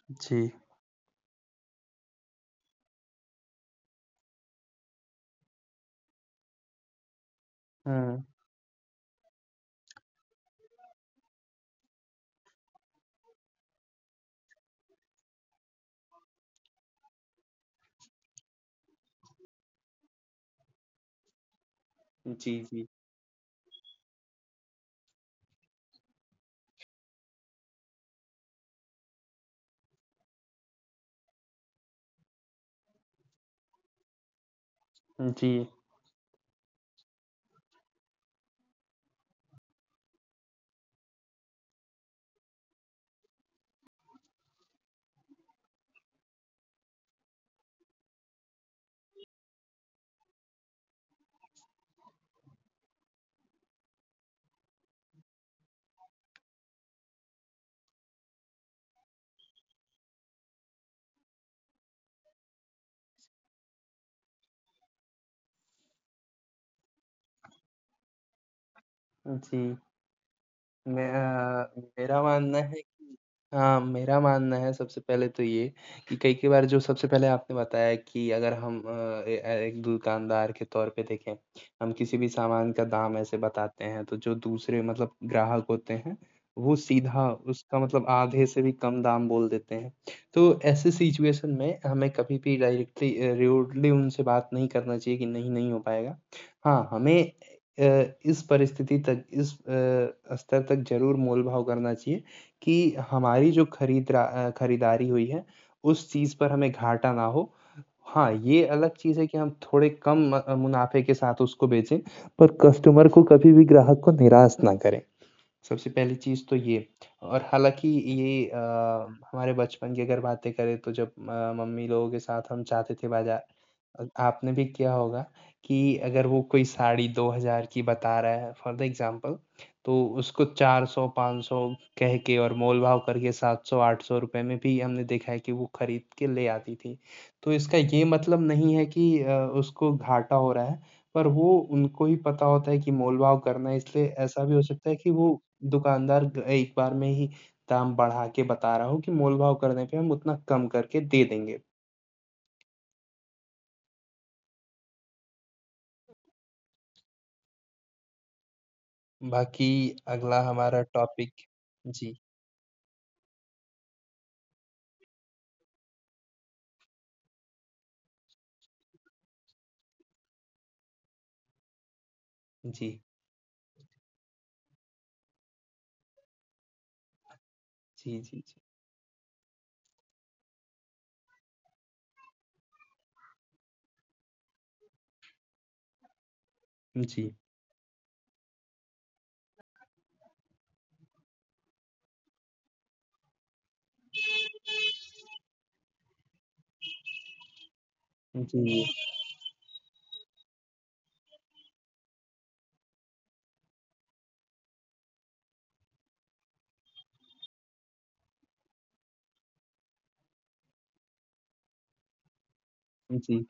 जी। हुँ। जी, जी। जी। जी। मेरा मानना है कि हाँ, मेरा मानना है सबसे पहले तो ये कि कई-कई बार जो सबसे पहले आपने बताया कि अगर हम एक दुकानदार के तौर पे देखें, हम किसी भी सामान का दाम ऐसे बताते हैं, तो जो दूसरे मतलब ग्राहक होते हैं, वो सीधा उसका मतलब आधे से भी कम दाम बोल देते हैं। तो ऐसे सिचुएशन में हमें कभी भी डायरेक्टली रूडली उनसे बात नहीं करना चाहिए कि नहीं, नहीं हो पाएगा। हाँ, हमें इस परिस्थिति तक इस स्तर तक ज़रूर मोल-भाव करना चाहिए कि हमारी जो खरीदारी हुई है, उस चीज़ पर हमें घाटा ना हो। हाँ, ये अलग चीज़ है कि हम थोड़े कम मुनाफ़े के साथ उसको बेचें, पर कस्टमर को कभी भी ग्राहक को निराश ना करें। सबसे पहली चीज़ तो ये और हालाँकि ये हमारे बचपन की अगर बातें करें तो जब मम्मी लोगों के साथ हम जाते थे बाज़ार आपने भी किया होगा कि अगर वो कोई साड़ी 2000 की बता रहा है फॉर द एग्ज़ाम्पल तो उसको 400-500 कह के और मोल-भाव करके 700-800 रुपए में भी हमने देखा है कि वो खरीद के ले आती थी। तो इसका ये मतलब नहीं है कि उसको घाटा हो रहा है, पर वो उनको ही पता होता है कि मोल-भाव करना है इसलिए ऐसा भी हो सकता है कि वो दुकानदार एक बार में ही दाम बढ़ा के बता रहा हो कि मोल-भाव करने पे हम उतना कम करके दे देंगे। बाकी अगला हमारा टॉपिक जी, जी, जी, जी, जी, जी, जी, जी,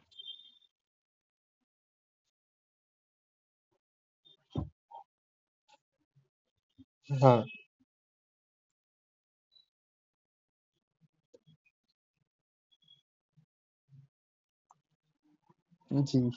हाँ, जी,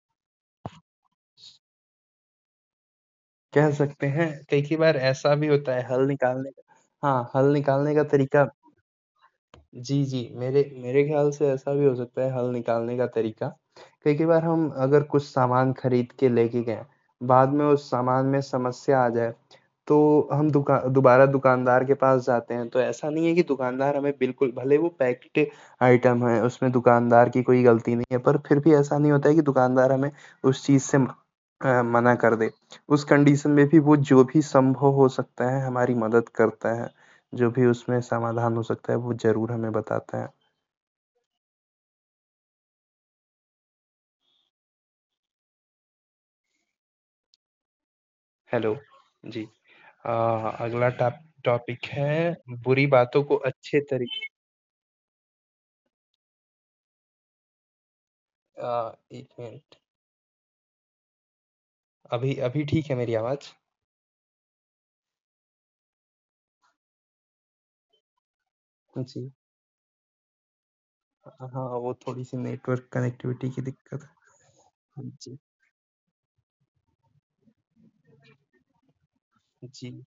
कह सकते हैं कई-कई बार ऐसा भी होता है हल निकालने का हाँ, हल निकालने का तरीका जी, जी। मेरे मेरे ख़्याल से ऐसा भी हो सकता है हल निकालने का तरीका। कई-कई बार हम अगर कुछ सामान खरीद के लेके गए, बाद में उस सामान में समस्या आ जाए, तो हम दोबारा दुकानदार के पास जाते हैं। तो ऐसा नहीं है कि दुकानदार हमें बिल्कुल भले वो पैक्ड आइटम है, उसमें दुकानदार की कोई गलती नहीं है, पर फिर भी ऐसा नहीं होता है कि दुकानदार हमें उस चीज़ से मना कर दे। उस कंडीशन में भी वो जो भी संभव हो सकता है, हमारी मदद करता है। जो भी उसमें समाधान हो सकता है, वो ज़रूर हमें बताता है। हेलो, जी। अ, अगला टॉपिक है बुरी बातों को अच्छे तरी 1 मिनट। अभी अभी ठीक है मेरी आवाज़? जी। हाँ, वो थोड़ी-सी नेटवर्क कनेक्टिविटी की दिक्कत है। जी, जी,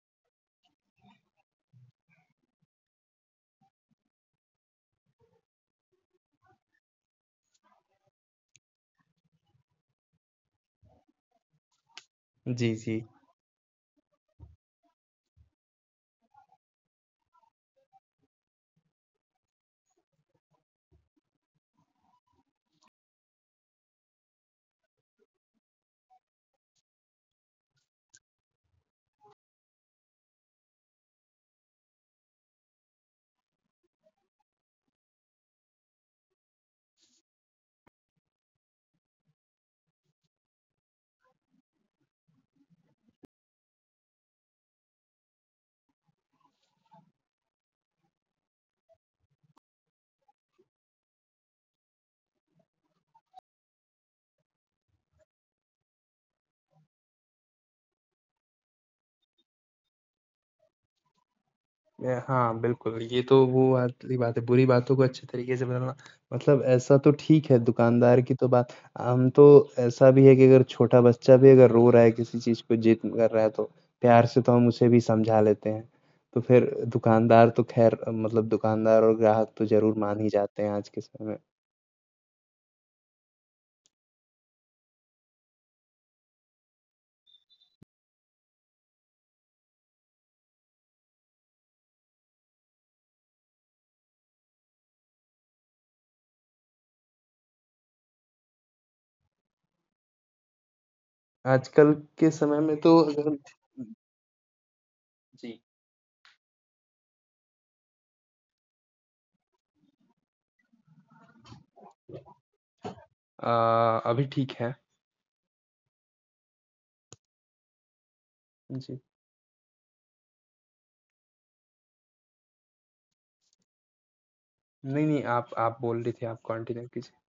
जी, जी। हाँ, बिल्कुल, ये तो वो वाली बात है, बुरी बातों को अच्छे तरीके से बदलना मतलब ऐसा तो ठीक है, दुकानदार की तो बात हम तो ऐसा भी है कि अगर छोटा बच्चा भी अगर रो रहा है किसी चीज़ को जिद कर रहा है, तो प्यार से तो हम उसे भी समझा लेते हैं। तो फिर दुकानदार तो ख़ैर मतलब दुकानदार और ग्राहक तो ज़रूर मान ही जाते हैं आज के समय में। आजकल के समय में तो अगर जी। अभी ठीक है। जी। नहीं, नहीं, आप बोल रही थी, आप कंटिन्यू कीजिए।